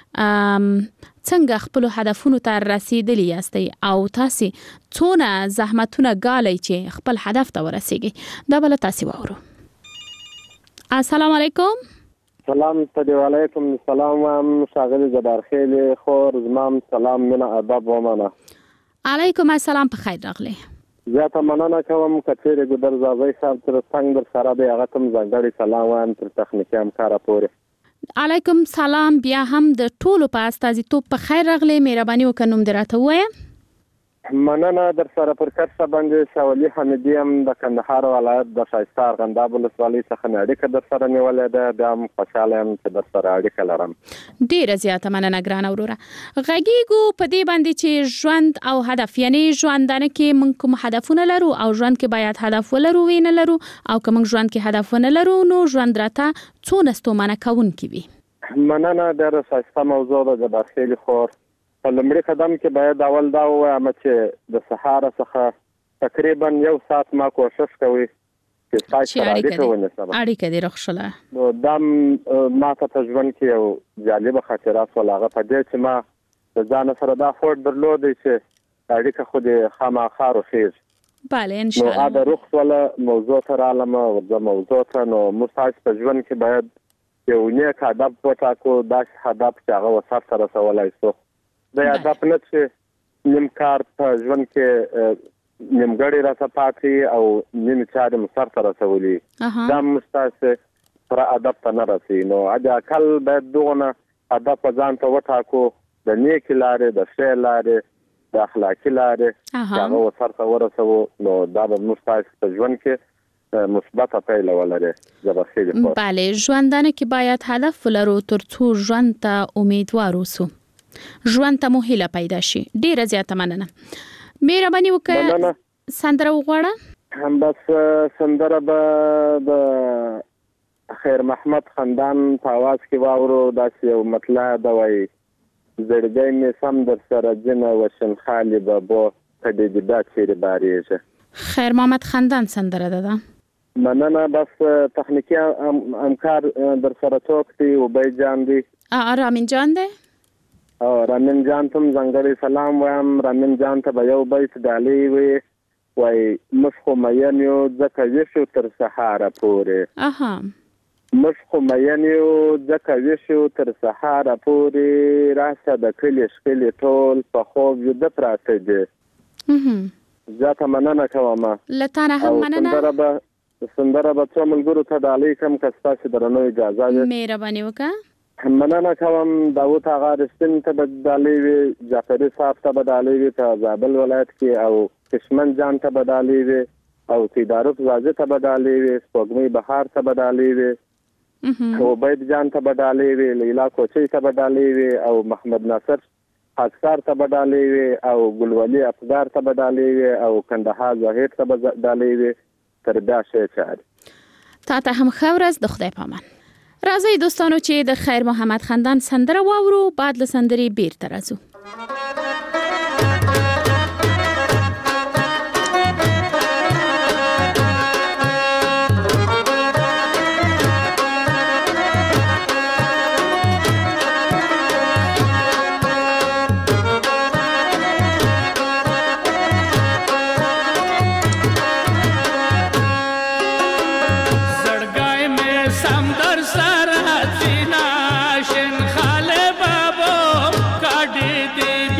څنګه خپل هدفونو ته رسیدلی یاستئ او تاسو څونه زحمتونه غالي چې خپل هدف ته ورسیږئ دا بل تاسو وورو السلام علیکم سلام علیکم سلام شاغلی جبار خیل خور زمام سلام من ادب و منه علیکم السلام په خیر راغلی زیاته مننه کوم کچېره ګدر زاوی صاحب تر څنګه در سره به هغه تم ځانګړي سلام وایم تر تخنیکی همکار پورې علیکم سلام بیا هم د ټولو په استازیتوب په خیر راغلی مهرباني وکړئ دراته وایم مننه در سره پر کټه باندې شاولي حمیدی هم د کندهار ولایت د شایسته ارغنداب ولسوالۍ څخه اړیکه در سره نیولې ده بیا هم خوشاله یم چې در سره اړیکه لرم ډیره زیاته مننه ګرانه وروره غږیږو په دې باندې چې ژوند او هدف یعنی ژوندانه کې موږ کوم هدفونه لرو او ژوند کې باید هدف ولرو وینه لرو او که موږ ژوند کې هدف ونه لرو نو ژوند راته څونه ستومانه کوونکی وي مننه ډیره ښایسته موضوع ده د برخېلي خور په لومړي قدم کې باید اول دا ووایم چې د سهار څخه تقریبا 1 ساعت ما کوشش کوي چې تاسو اړیکه ونیسم اړیکه دې رخصله نو دا ما ته ژوند کې یو جالب خاطرات ولاغه په دې چې ما د ځان سره دا فورد درلود چې اړیکه خو دې خامخا روخیز بله ان شاء الله نو دا رخص ولا موضوع تر عالمه او د موضوع ته نو مستعد په ژوند کې باید یو نیک هدف وټاکو دا هدف چې هغه وسات سره سوالای شو دا هدف نه چې نیم کار په ژوند کې نیمګړی راته پاتې او نیم چارې مسر سره سوالي دا مستعد پر هدف ته نه رسي نو اجا کل باید دغه هدف ځان ته وټاکو د نیک لارې د ښه لارې د اخلاقی لارې هغه وسر ته ورسو نو دا به مستعد په ژوند کې مثبت پایله ولري زبرخیل بله ژوندانه کې باید هدف ولرو ترڅو ژوند ته امیدوار اوسو ژوند ته مو هیله پیدا شي ډیره زیاته مننه مهرباني وکړه سندره وغواړه هم بس سندره به د خیر محمد خندان په आवाज کې واورو داسې یو مطلع دا وایي زړګی مې سم در سره جنه وشن خالي بابو کدی دا چیرې باریږي خیر محمد خندان سندره ده مننه بس تخنیکی همکار در سره څوک دی وبای جان دی رامین جان دی رامین جان ته ځانګړی سلام وایم رامین جان ته به یو بیت ډالۍ وي وای مشخو مینیو ځکه ویشو تر سهاره پورې مشخو مینیو ځکه ویشو تر سهاره پورې راشه د کلي ښکلي ټول په خوب ویده پراته دي زیاته مننه کوم له تا نه هم مننه سندره به څو ملګرو ته ډالۍ کوم که ستاسو درنو اجازه وي مهرباني وکړه مننه کوم داوود آغا رستم ته به ډالۍ وي جعفري صاحب ته به ډالۍ وي په زابل ولایت کې او کشمن جان ته به ډالۍ وي او تدارک زاده ته به ډالۍ وي سپوږمۍ بهار ته به ډالۍ وي عبید جان ته به ډالۍ وي لیلا کوچي ته به ډالۍ وي او محمد ناصر حسکار ته به ډالۍ وي او ګلولي افګار ته به ډالۍ وي او کندهار زهیر ته به ډالۍ وي تر دا شی چاري تا ته هم ښه ورځ د خدای پامان راځي دوستانو چې د خیر محمد خندان سندره واورو بعد له سندرې بیرته راځو سر حسینا شن خاله بابو کاډې دې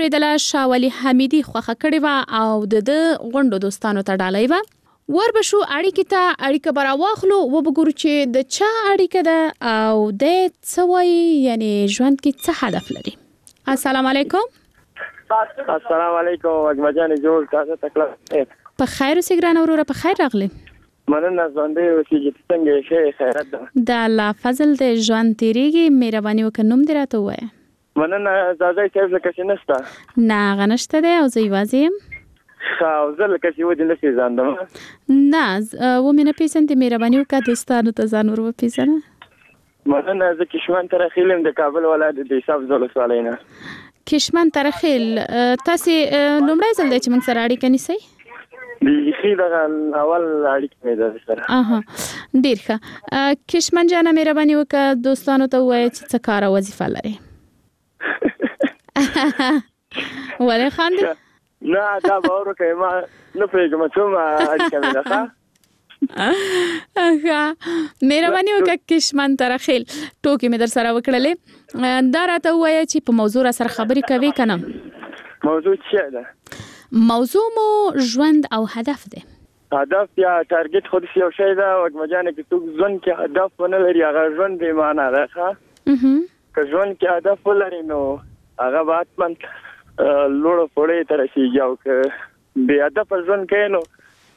اوریدله شاه ولی حمیدي خوخه کړې و او د غونډو دوستانو ته ډالۍ و. ور بشو اړیکې ته اړیکه برا واخلو و بګورو چې د چا اړیکه ده او د څه وایي، یعنی ژوند کې څه هدف لري. السلام علیکم. السلام علیکم اجمجان جوړ تاسو تکلیف په خیر اوسې ګرانه وروره. په خیر راغلی. مننه ژوندې اوسې څنګه شي خیرت ده. د الله فضل د ژوند تیریږي. مهرباني وکړه نوم دې راته ووایه. مننه زاده کیف لکه چې نشته. نه هغه نشته دی او زه یوازې یم. ښه زه لکه چې ودې نه پېژندم. نه ومې نه پېژندې. مهرباني وکړه دوستانو ته ځان ور وپېژنه. مننه زه کشمن ترخیل یم د کابل ولایت د حساب ولسوالۍ نه. کشمن ترخیل تاسې لومړی ځل دی چې موږ سره اړیکه نیسئ؟ بیخي دغه اول اړیکه مې ده سره. ډېر ښه. کشمن جانه مهرباني وکړه دوستانو ته ووایه چې څه کار او وظیفه لرئ. ولې خاندې؟ نه دا باور وکړئ ما نه پوهېږم څومره اړیکه مې ده. مهرباني وکړه کشمن ترخیل ټوکې مې در سره وکړلې. دا راته ووایه چې په موضوع را سره خبرې کوي که نه؟ موضوع څه ده؟ موضوع مو ژوند او هدف دی. هدف یا ټارګټ خو دې یو شی ده وګمجانه کې څوک ژوند کې هدف ونه لري هغه ژوند بې معنا ده. که ژوند کې هدف ولري نو هغه به حتما لوړو پوړیو ته رسېږي او که بې هدفه ژوند کوي نو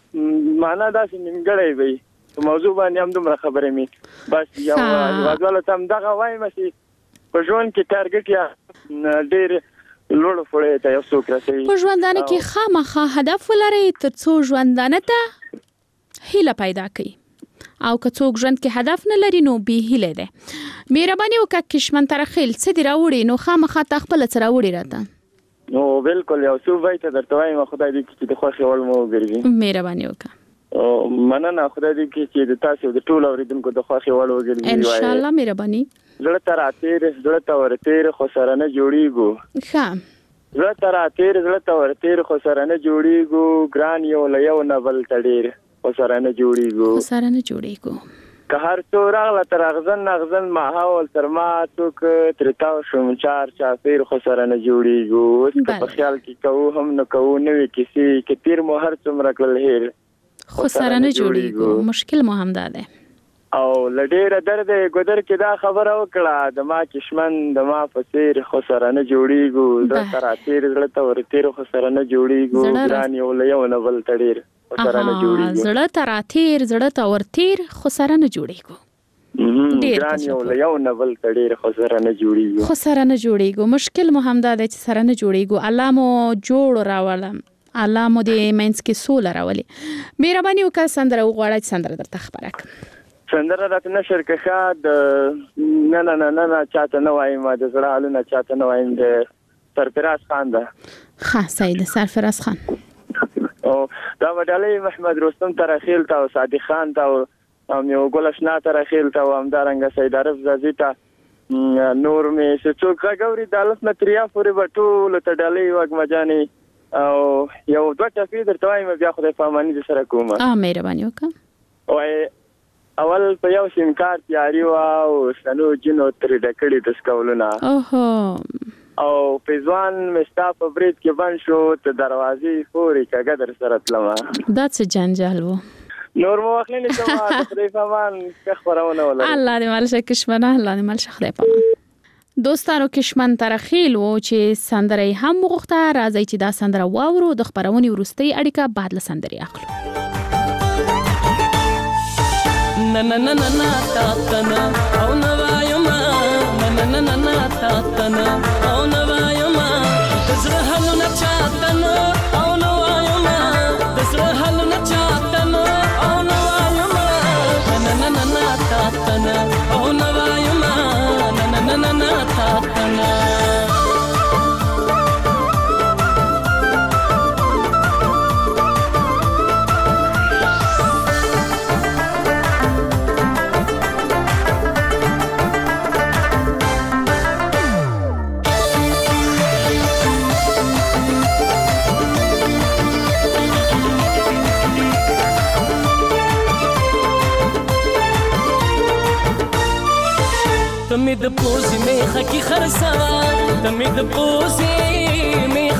معنا داسې نیمګړی وي. په موضوع باندې هم دومره خبرې مې بس یو هیوادوالو ته همدغه وایم چې په ژوند کې ټارګټ یا ډېر لوړو پوړیو ته یو څوک رسوي. په ژوندانه کې خامخا هدف ولرئ تر څو ژوندانه ته هیله پیدا کړي او که څوک ژوند کې هدف نه لري نو بې هیله دی. مهرباني وکړه کشمن ترخیل څه دې راوړي نو خامخا ته خپله څه راوړي راته. نو بالکل یو څو بیته درته وایم خدای دې کړي چې د خوښې وړ مو وګرځي. مهرباني وکړه. مننه خدای دې کړي چې د تاسو د ټولو اورېدونکو د خوښې وړ وګرځي. انشاءالله مهرباني. زړه ته راتېر زړه ته ورتېر خو سره نه جوړېږو. ښه زړه ته راتېر زړه ته ورتېر خو سره نه جوړېږو. ګران یو له یو نه بل ته ډېر خو سره نه جوړېږو. که هر څو راغله تر اغزن ماحول تر ما څوک ترې تاو شوم چار چاپېر خو سره نه جوړېږو. اوس که په خیال کې کوو هم نه کوو نوې کیسې که تیر مو هر څومره کړل هېر خو سره نه جوړېږو. مشکل مو همدا دی. او لډیره درد ګودر کې دا خبره وکړه د ما کشمن د ما په څیر خو سره نه جوړېږو. زړه ته راتېر زړه ته ورتېر خو سره نه جوړېږو. ګران یو له یو نه بل ته ډېر خو سره نه جوړېږو. زړه ته راتېر زړه ته ورتېر خو سره نه جوړېږو. ګران یو له یو نه بل ته ډېر خو سره نه جوړېږو. مشکل مو همدا دی چې سره نه جوړېږو. الله مو جوړ راولم. الله مو دې منځ کې سوله راولي. مهرباني وکړه سندره وغواړه چې سندره درته خبره کړم. سندره راته نشر کښه د نه چاته نه وایم د زړه حالونه چاته نه وایم د سرفراز خان ده. ښه صحیح ده سرفراز خان. او دا وډالۍ محمد رستم ترخیل ته او صادق خان ته او یو ګل اشنا ترخیل ته او همدارنګه سید عارف زازي ته نور مې چې څوک غوړي د الف نه تریا پورې به ټولو ته ډالۍ وګمجانې او یو دوه ټپې درته وایم بیا خدای په اماني دې سره کومه. مهرباني وکړه. وایي اول په یو سیم کارت تیاری و او سنو جنو ترې ډکړې د سکولونه او پیزوان مستا په برید کې بند شو ته دروازې پورې کګه در سره تلمه. دا څه جنجال و. نور مو وخت نه کومه د خدای په امان خبرونه ولر. الله دې مالشه کشمنه الله دې مالشه خدای په امان. دوستانو کشمن ترخیل و چې سندره هم وغوښته. راځي چې دا سندره واورو د خبرونې وروستۍ اړیکه بعد له سندرې اخلو. na na na na na ta ta na au na vayuma na na na na ta ta na au na vayuma tazra halu na cha ta na au na vayuma tazra halu na cha ta na au na vayuma na na na na ta ta na au na vayuma na na na na ta ta na تمید پوزی می خکی خرسا تمید پوزی می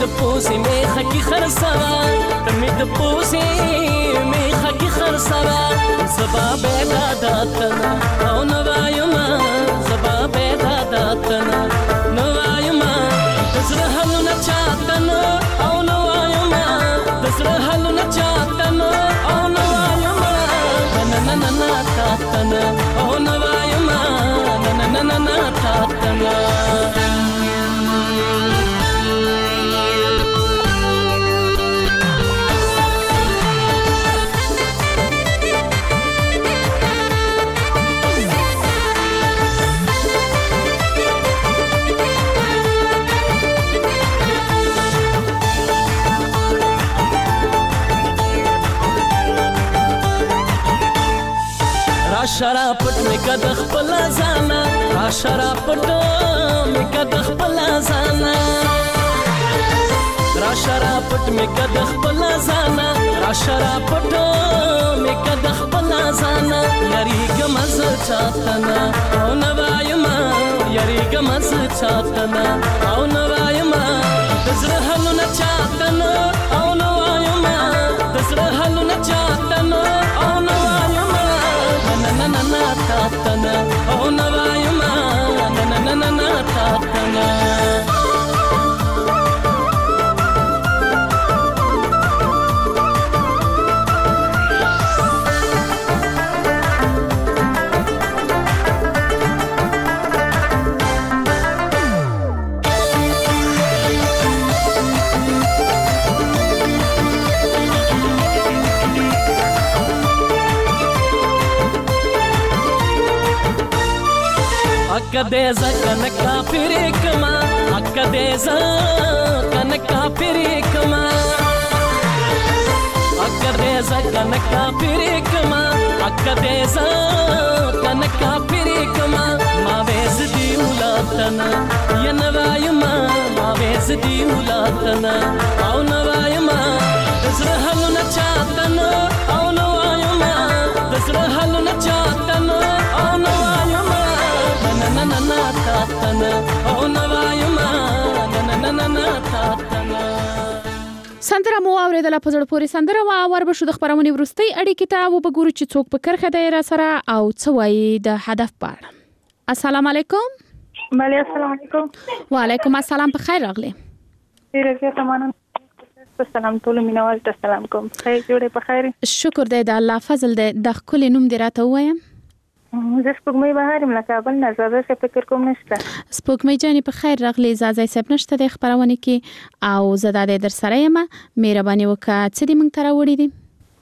د پوسې میخه کې خرڅوه ته مې د پوسې میخه کې خرڅوه زبا بیدا داتنا او نوایما زبا بیدا داتنا نوایما دزره حلونه چاتنا او نوایما دزره حلونه چاتنا او نوایما نننننا تاتنا او نوایما نننننا تاتنا شراپټ می کد خپل ځانا شراپټ می کد خپل ځانا شراپټ می کد خپل ځانا شراپټ می کد خپل ځانا یری ګمز چاتنا او نوایما یری ګمز چاتنا او نوایما دزره حلونه چاتنا او نوایما دزره حلونه چاتنا او نوایما نننننا تاتنا او نوایما نننننا تاتنا Akadeza kanaka pirikama Akadeza kanaka pirikama Akadeza kanaka pirikama Akadeza kanaka pirikama Ma vezdi ulatana Ya navayama Ma vezdi ulatana Au navayama Dazra haluna chatana Au navayama Dazra haluna chatana Au navayama نننننا تاتنا او نوایما نننننا تاتنا سندره مو اوریدله په زړه پورې سندره وا وربشو د خبرونې ورستۍ اړیکې ته وګورو چې څوک په کرخه دی را سره او څه وایي د هدف په اړه. السلام علیکم. السلام علیکم. وعلیکم السلام. په خیر راغلی. ډیره زیاته مننه. سلام ټول مینوال ته سلام کوم. خیر جوړه په خیر. شکر دی د الله فضل دی. د خپل نوم دی راته وایم. زه سپوږمۍ بهار یم له کابل نه. زازه صاحب فکر کوم نشته. سپوږمۍ جانې په خیر راغلی. زازه صاحب نشته د خبرونه کې او زه د در سره یم. مهرباني وکړه څه دې موږ ته راوړي دي؟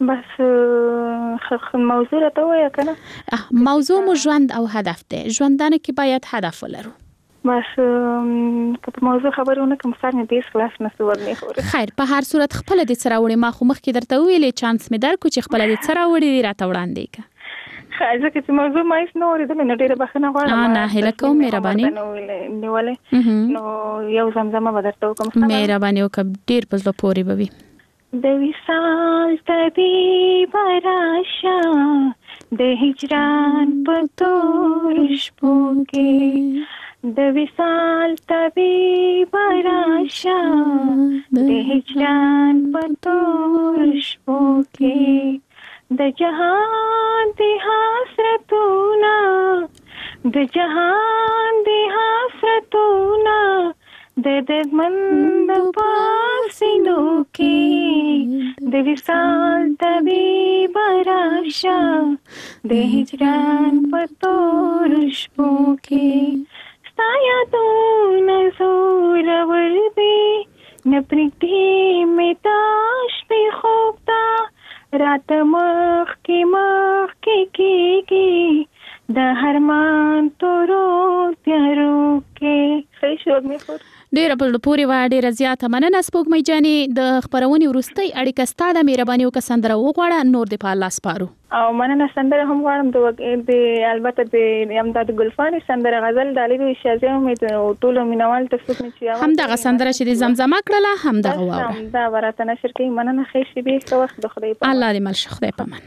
بس موضوع راته وایه کنه. موضوع مو ژوند او هدف دی. ژوندانه کې باید هدف ولرو. بس که په موضوع خبرونه کوم سر نه دیس خلاص نه سوال نه خوري. خیر په هر صورت خپل د سره وړي. ما خو مخکې درته ویلې چانس مې درکو چې خپل د سره وړي راته وړاندې کا. ځکه چې موضوع ما هیڅ نه اورېدل نو ډېره بخښنه غواړم. نه هیله کوم مهرباني. نو یو زمزمه به درته وکړم. مهرباني وکړه. ډېر په زړه پورې به وي. د وصال طبیب راشه د هجران په تور شپو کې د وصال طبیب راشه د هجران په تور شپو کې د جهان دی حسرتونا د جهان دی حسرتونا د دردمند پاسینو کې د وصال طبیب راشه د هجران په تور شپو کې ستا یادونه زورور دي نه پرېږدي مې تا شپې خوب ته رات مخ کې کېږي د هرمان تورو تیارو کې. ښه شوق مې خور. ډیره په زړه پورې وه. ډیره زیاته مننه سپوږمۍ جانې. د خپرونې وروستۍ اړیکه ستا ده. مهرباني وکړه سندره وغواړه. نور دې په الله سپارو. او مننه. سندره هم غواړم د البته د امداد ګلفانې سندره غزل د علي شازي مې ټولو مینوال ته څوک چې همدغه سندره چې دې زمزمه کړله همدغه واوره. دا ورته نشر کوي. مننه. ښه شي به ښه وخت د خدای په الله دې مل شه. خدای په امان.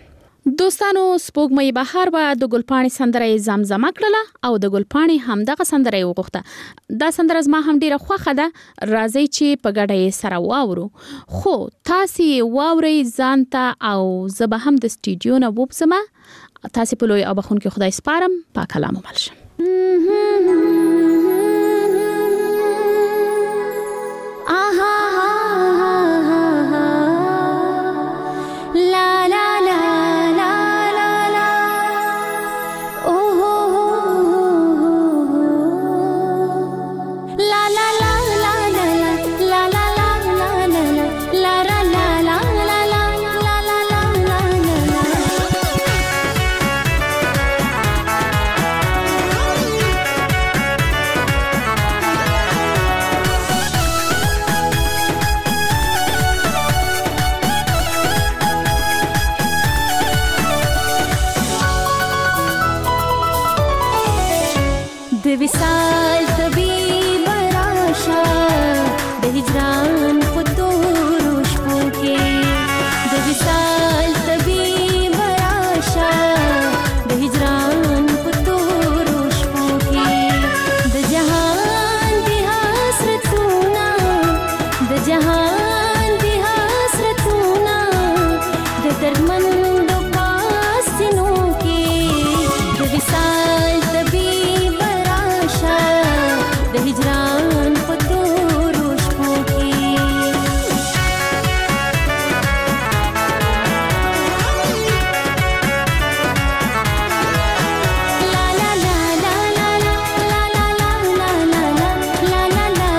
دوستانو سپوږمۍ بهار به د ګلپاڼې سندره زمزمه کړله او د ګلپاڼې همدغه سندره وغوښته. دا سندره زما هم ډیره خوښه ده. راځي چې په ګډه یې سره واورو. خو تاسو واورئ ځان ته او زه به هم د سټوډیو نه وبځم. تاسو په لوی او بخونکي خدای سپارم. پاک کلام مل شه. विशाल तभी बराशा दे हिजरान खुदूर उश्को के दे विशाल तभी बराशा दे हिजरान खुदूर उश्को के द जहान दी हसरतूना द जहान दी हसरतूना द दर्दमंद पासिनों के द विशाल तभी د هجران په تورو شپو کې لا لا لا لا لا لا لا لا لا لا لا لا لا لا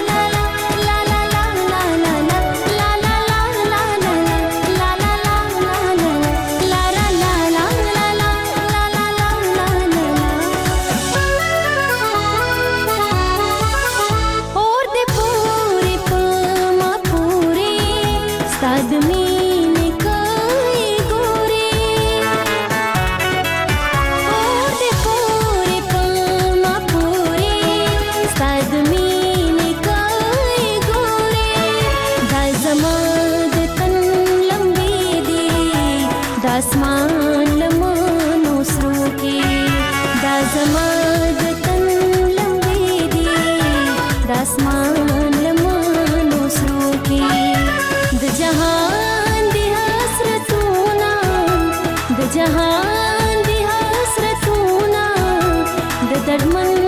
आसमान लमनो सरो के दा जमाद तन लंबे दी आसमान लमनो सरो के द जहान दी हसरतूना द जहान दी हसरतूना द दर्दमन